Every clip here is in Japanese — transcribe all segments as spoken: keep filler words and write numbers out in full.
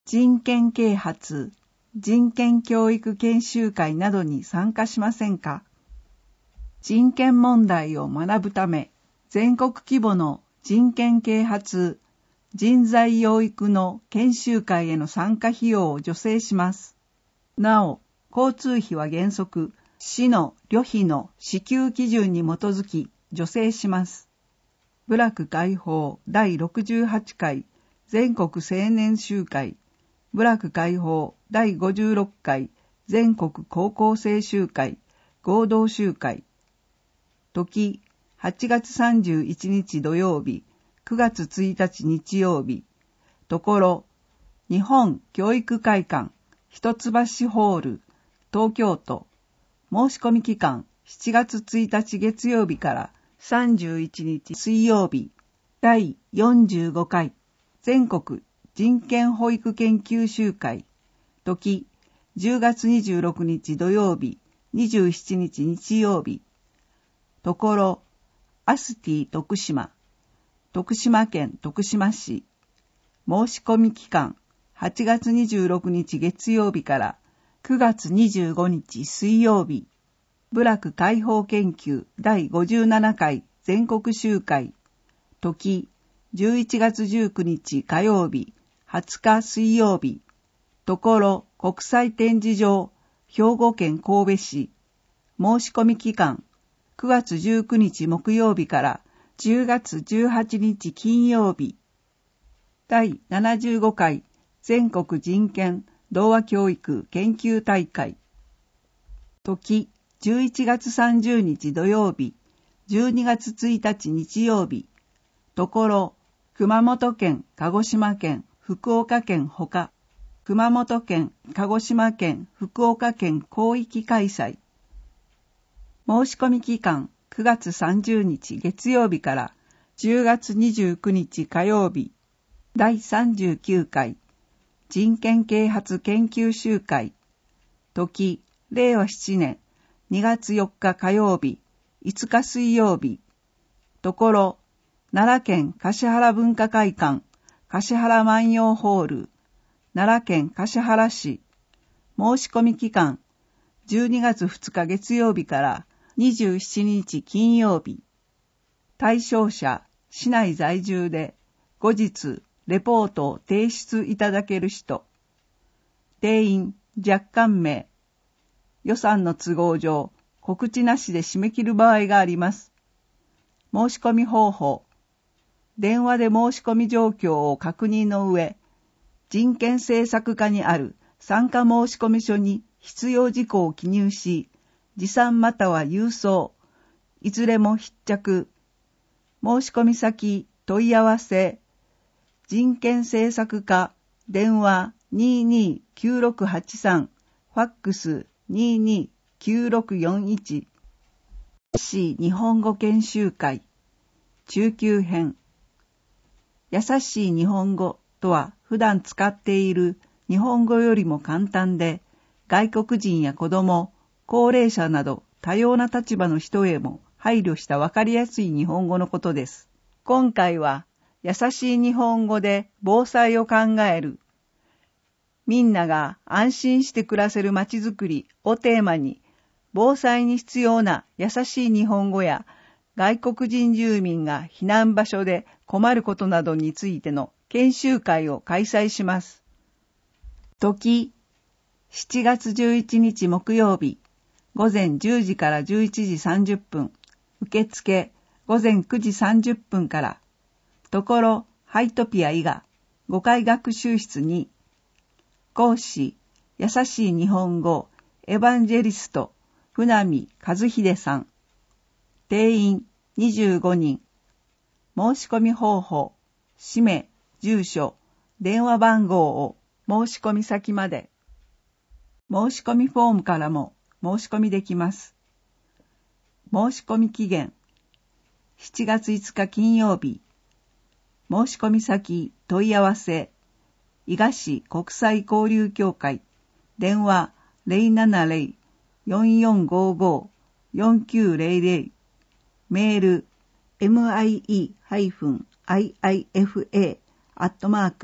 人権啓発、人権教育研修会などに参加しませんか？人権問題を学ぶため、全国規模の人権啓発、人材養育の研修会への参加費用を助成します。なお、交通費は原則、市の旅費の支給基準に基づき助成します。部落解放だいろくじゅうはちかい全国青年集会、部落解放だいごじゅうろっかい全国高校生集会、合同集会。時、はちがつさんじゅういちにち土曜日、くがつついたち日曜日。ところ、日本教育会館、一橋ホール、東京都。申し込み期間、しちがつついたち月曜日からさんじゅういちにち水曜日。だいよんじゅうごかい全国人権保育研究集会。時、じゅうがつにじゅうろくにち土曜日、にじゅうしちにち日曜日。ところ、アスティ徳島、徳島県徳島市。申し込み期間、はちがつにじゅうろくにち月曜日からくがつにじゅうごにち水曜日。部落解放研究だいごじゅうななかい全国集会。時、じゅういちがつじゅうくにち火曜日、はつか水曜日。ところ、国際展示場、兵庫県神戸市。申し込み期間、くがつじゅうくにち木曜日からじゅうがつじゅうはちにち金曜日。だいななじゅうごかい全国人権童話教育研究大会。時、じゅういちがつさんじゅうにち土曜日、じゅうにがつついたち日曜日。ところ、熊本県、鹿児島県、福岡県ほか、熊本県、鹿児島県、福岡県広域開催。申し込み期間、くがつさんじゅうにち月曜日からじゅうがつにじゅうくにち火曜日。だいさんじゅうきゅうかい人権啓発研究集会。時、れいわしちねんにがつよっか火曜日、いつか水曜日。ところ、奈良県橿原文化会館、橿原万葉ホール、奈良県橿原市。申し込み期間、じゅうにがつふつか月曜日からにじゅうしちにち金曜日。対象者、市内在住で、後日、レポートを提出いただける人。定員、若干名。予算の都合上、告知なしで締め切る場合があります。申し込み方法。電話で申し込み状況を確認の上、人権政策課にある参加申込書に必要事項を記入し、持参または郵送、いずれも必着。申し込み先、問い合わせ、人権政策課、電話にーにーきゅうろくはちさん、ファックスにーにーきゅうろくよんいち。市日本語研修会、中級編。優しい日本語とは普段使っている日本語よりも簡単で、外国人や子供、高齢者など多様な立場の人へも配慮したわかりやすい日本語のことです。今回は優しい日本語で防災を考える。みんなが安心して暮らせるまちづくりをテーマに、防災に必要な優しい日本語や外国人住民が避難場所で困ることなどについての研修会を開催します。時、しちがつじゅういちにち木曜日、ごぜんじゅうじからじゅういちじさんじゅっぷん、受付ごぜんくじさんじゅっぷんから、ところハイトピア伊賀ごかい学習室に、講師、優しい日本語エヴァンジェリスト船見和秀さん。定員にじゅうごにん。申し込み方法、氏名、住所、電話番号を申し込み先まで。申し込みフォームからも申し込みできます。申し込み期限、しちがついつか金曜日。申し込み先、問い合わせ、伊賀市国際交流協会、電話 ゼロななゼロ よんよんごご よんきゅうゼロゼロ、メール ミイ アイアイエフエー アットマーク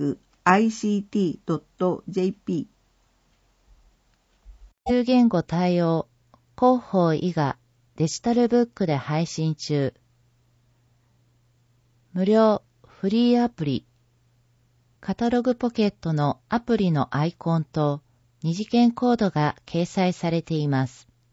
アイシーティードットジェーピー じゅう言語対応広報伊賀デジタルブックで配信中。無料フリーアプリカタログポケットのアプリのアイコンと二次元コードが掲載されています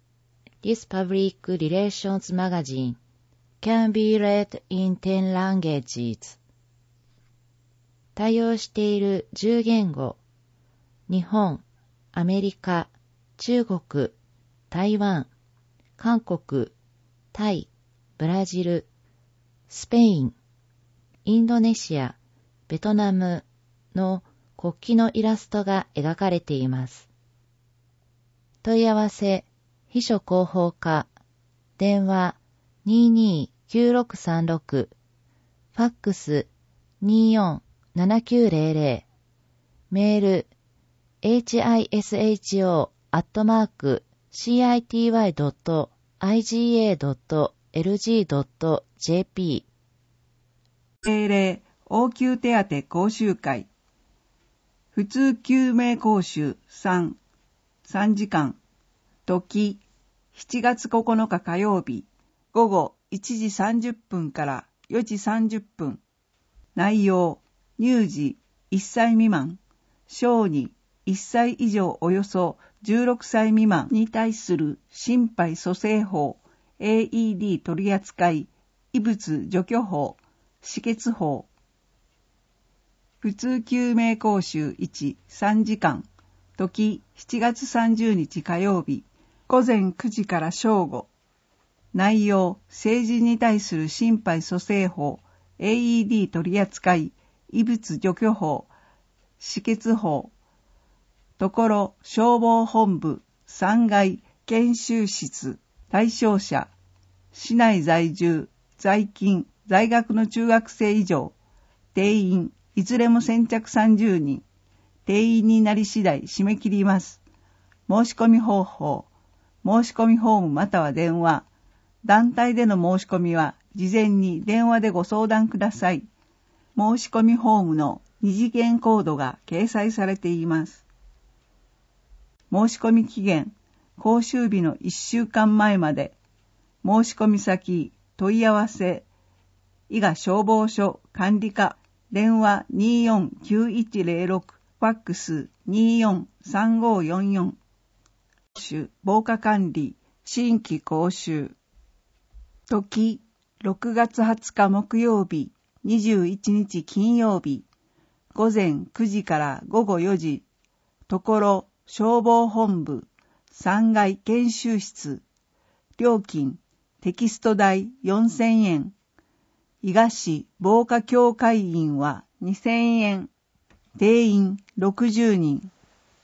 。This public relations magazine can be read in ten languages. 対応しているじゅう言語、日本、アメリカ、中国、台湾、韓国、タイ、ブラジル、スペイン、インドネシア、ベトナムの国旗のイラストが描かれています。問い合わせ、秘書広報課、電話 にーにーきゅうろくさんろく、ファックス にーよんななきゅうゼロゼロ、メール エイチアイエスエイチオー アットマーク シーアイティーワイ ドット アイジーエー ドット エルジー ドット ジェーピー。定例応急手当講習会。普通救命講習さん、さんじかん。時、しちがつここのか火曜日、午後いちじさんじゅっぷんからよじさんじゅっぷん。内容、乳児いっさい未満、小児いっさい以上およそじゅうろくさい未満に対する心肺蘇生法、エーイーディー 取扱い、異物除去法、止血法。普通救命講習いち、さんじかん。時、しちがつさんじゅうにち火曜日、午前くじから正午。内容、成人に対する心肺蘇生法、エーイーディー 取扱い、異物除去法、止血法。ところ、消防本部、さんがい、研修室、対象者、市内在住、在勤、在学の中学生以上、定員、いずれも先着さんじゅうにん、定員になり次第締め切ります。申し込み方法、申し込みフォームまたは電話、団体での申し込みは事前に電話でご相談ください。申し込みフォームの二次元コードが掲載されています。申し込み期限、講習日のいっしゅうかんまえまで。申し込み先、問い合わせ、伊賀消防署管理課、電話 にーよんきゅういちゼロろく、ファックス にーよんさんごよんよん。防火管理、新規講習。時、ろくがつはつか木曜日、にじゅういちにち金曜日、午前くじから午後よじ、ところ、消防本部、さんがい研修室、料金、テキスト代よんせんえん、伊賀市防火協会員はにせんえん、定員ろくじゅうにん。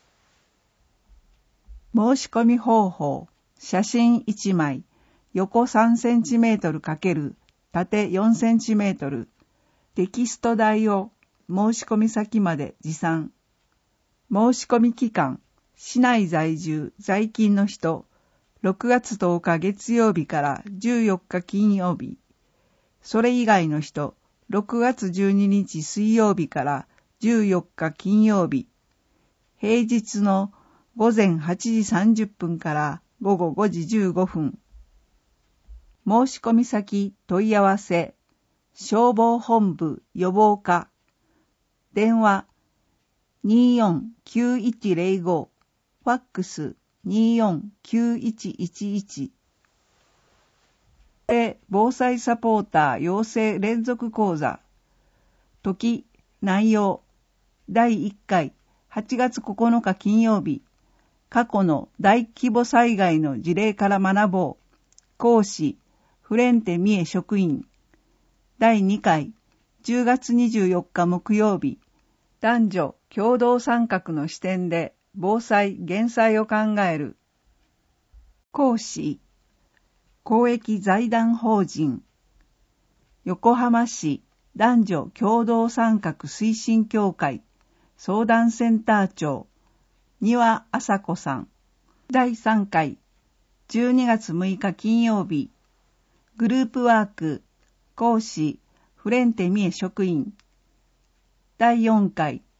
申し込み方法、写真いちまい、横さんセンチメートル×縦よんセンチメートル、テキスト代を申し込み先まで持参。申し込み期間、市内在住、在勤の人、ろくがつとおか月曜日からじゅうよっか金曜日。それ以外の人、ろくがつじゅうににち水曜日からじゅうよっか金曜日。平日の午前はちじさんじゅっぷんから午後ごじじゅうごふん。申し込み先問い合わせ、消防本部予防課。電話にーよんきゅういちゼロご、ファックスにーよんきゅういちいちいち。防災サポーター養成連続講座。時、内容。だいいっかい、はちがつここのか金曜日。過去の大規模災害の事例から学ぼう。講師、フレンテ三重職員。だいにかい、じゅうがつにじゅうよっか木曜日。男女共同参画の視点で防災・減災を考える。講師、公益財団法人横浜市男女共同参画推進協会相談センター長丹羽麻子さん。だいさんかい、じゅうにがつむいか金曜日。グループワーク講師フレンテ三重職員。だいよんかい、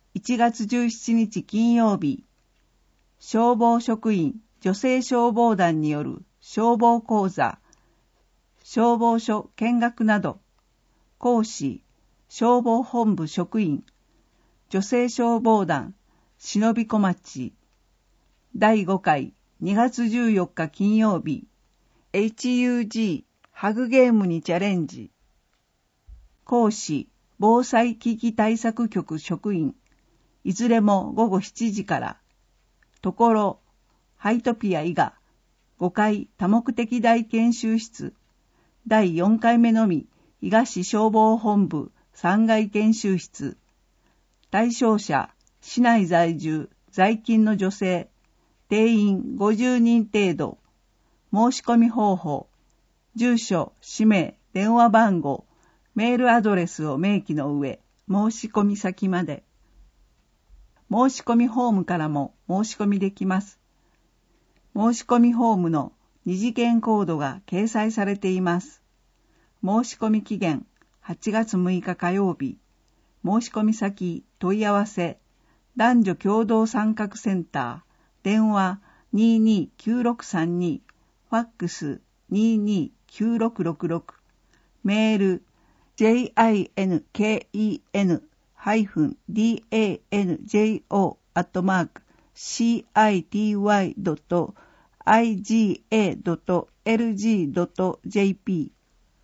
いちがつじゅうしちにち金曜日、消防職員女性消防団による消防講座、消防署見学など、講師、消防本部職員、女性消防団、忍び小町、だいごかいにがつじゅうよっか金曜日、エイチユージー ハグゲームにチャレンジ、講師、防災危機対策局職員、いずれもごごしちじから、ところ、ハイトピア伊賀、ごかい多目的大研修室、だいよんかいめのみ、伊賀市消防本部さんがい研修室、対象者、市内在住、在勤の女性、定員ごじゅうにん程度、申し込み方法、住所、氏名、電話番号、メールアドレスを明記の上、申し込み先まで。申し込みフォームからも申し込みできます。申し込みフォームの二次元コードが掲載されています。申し込み期限はちがつむいか火曜日。申し込み先問い合わせ男女共同参画センター電話にーにーきゅうろくさんにファックスにーにーきゅうろくろくろくメール ジェイアイエヌケーイーエヌ ハイフン ディーエーエヌジェイオー アットマーク シーアイティーワイ ドット アイジーエー ドット エルジー ドット ジェーピー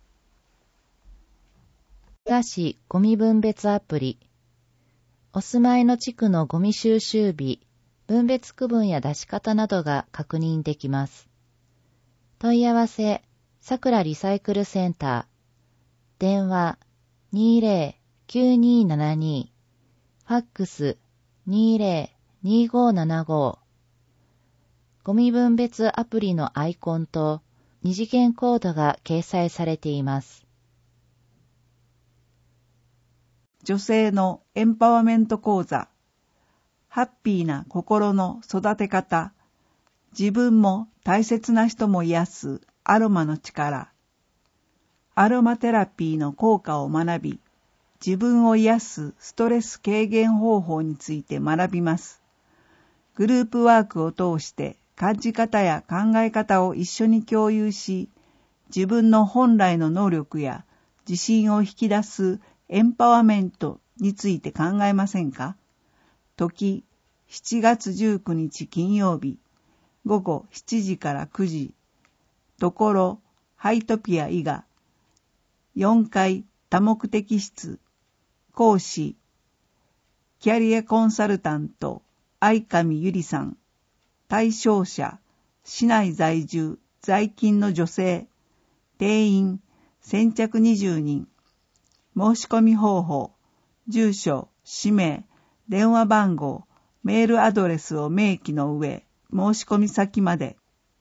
伊賀市ゴミ分別アプリ。お住まいの地区のゴミ収集日、分別区分や出し方などが確認できます。問い合わせ、さくらリサイクルセンター。電話 にーぜろきゅうにーななに。ファックス にーぜろにーごーななご。ゴミ分別アプリのアイコンと二次元コードが掲載されています。 女性のエンパワメント講座、ハッピーな心の育て方、自分も大切な人も癒すアロマの力、アロマテラピーの効果を学び、自分を癒すストレス軽減方法について学びます。グループワークを通して感じ方や考え方を一緒に共有し、自分の本来の能力や自信を引き出すエンパワメントについて考えませんか？時、しちがつじゅうくにち金曜日、ごごしちじからくじ、ところ、ハイトピア伊賀、よんかい多目的室、講師、キャリアコンサルタント、相上ゆりさん、対象者、市内在住、在勤の女性、定員、先着にじゅうにん、申し込み方法、住所、氏名、電話番号、メールアドレスを明記の上、申し込み先まで。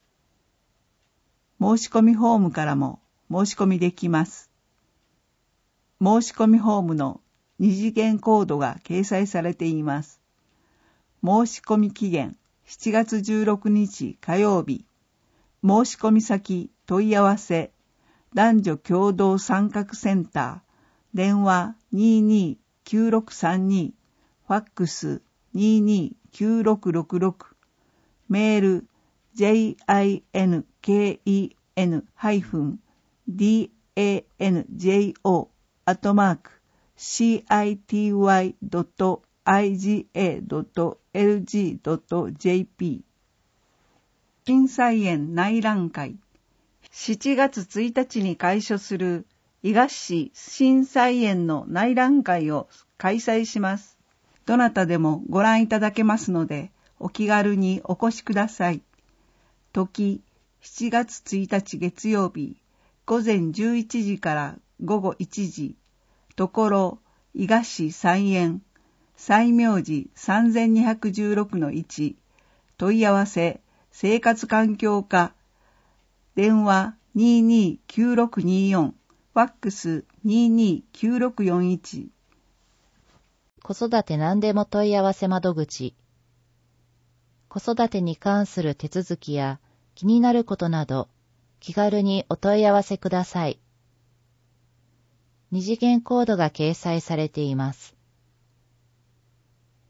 申し込みフォームからも申し込みできます。申し込みフォームの二次元コードが掲載されています。申し込み期限しちがつじゅうろくにち火曜日。申し込み先問い合わせ男女共同参画センター電話にーにーきゅうろくさんにファックスにーにーきゅうろくろくろくメール ジェイアイエヌケーイーエヌ ハイフン ディーエーエヌジェイオー アットマーク シーアイティーワイ ドット アイジーエー ドット エルジー ドット ジェーピー 心菜園内覧会しちがつついたちに開所する伊賀市心菜園の内覧会を開催します。どなたでもご覧いただけますので、お気軽にお越しください。時、しちがつついたち月曜日、ごぜんじゅういちじからごごいちじ、ところ、伊賀市菜園、西明寺 さんぜんにひゃくじゅうろくのいち、問い合わせ、生活環境課、電話にーにーきゅうろくにーよん、ファックスにーにーきゅうろくよんいち。 子育て何でも問い合わせ窓口。子育てに関する手続きや気になることなど、気軽にお問い合わせください。二次元コードが掲載されています。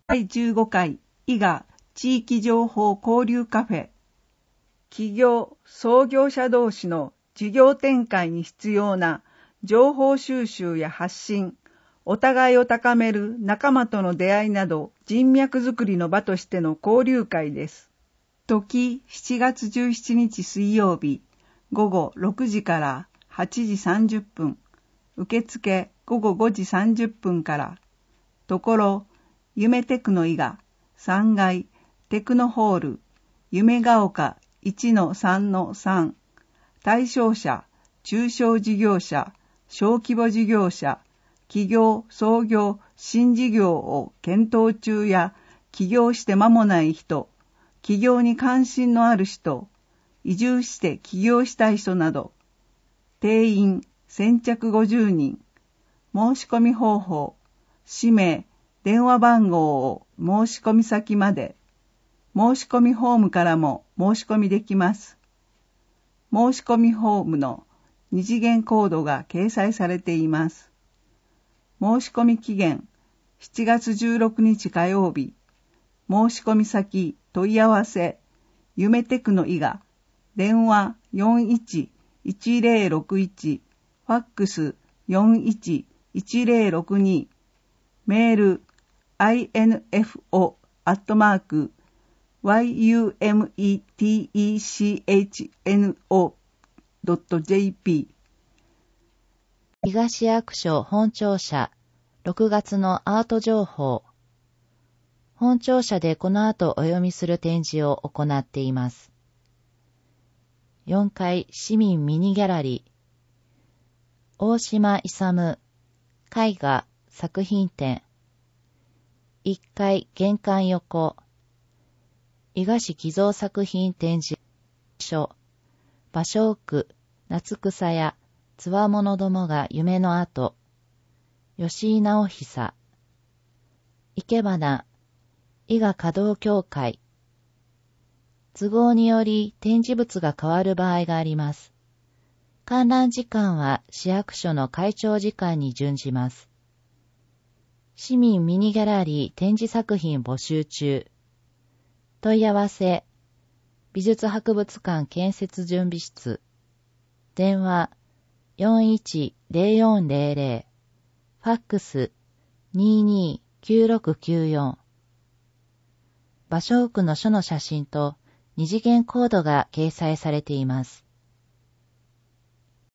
だいじゅうごかい伊賀地域情報交流カフェ。企業・創業者同士の事業展開に必要な情報収集や発信、お互いを高める仲間との出会いなど人脈づくりの場としての交流会です。時しちがつじゅうしちにち水曜日ごごろくじからはちじさんじゅっぷん、受付ごごごじさんじゅっぷんから、ところ夢テクノ伊賀さんがいテクノホール夢が丘 いちのさんのさん、対象者中小事業者小規模事業者起業創業新事業を検討中や起業して間もない人、起業に関心のある人、移住して起業したい人など、定員先着ごじゅうにん、申し込み方法、氏名、電話番号を申し込み先まで、申し込みフォームからも申し込みできます。申し込みフォームの二次元コードが掲載されています。申し込み期限しちがつじゅうろくにち火曜日、申し込み先問い合わせ、夢テクノ伊賀、電話よんいちいちぜろろくいち、ファックスよんいちいちぜろろくに、メール アイエヌエフオー アットマーク ワイユーエムイーティーイーシーエイチエヌオー ドット ジェーピー。 伊賀市役所本庁舎ろくがつのアート情報。本庁舎でこの後お読みする展示を行っています。よんかい市民ミニギャラリー、大島勇絵画作品展、いっかい玄関横、伊賀市寄贈作品展示所、芭蕉区夏草屋つわものどもが夢の跡、吉井直久、いけばな伊賀華道協会。都合により展示物が変わる場合があります。観覧時間は市役所の会長時間に準じます。市民ミニギャラリー展示作品募集中。問い合わせ、美術博物館建設準備室。電話よんいちぜろよんぜろぜろ、ファックスににきゅうろくきゅうよん。芭蕉区の書の写真と二次元コードが掲載されています。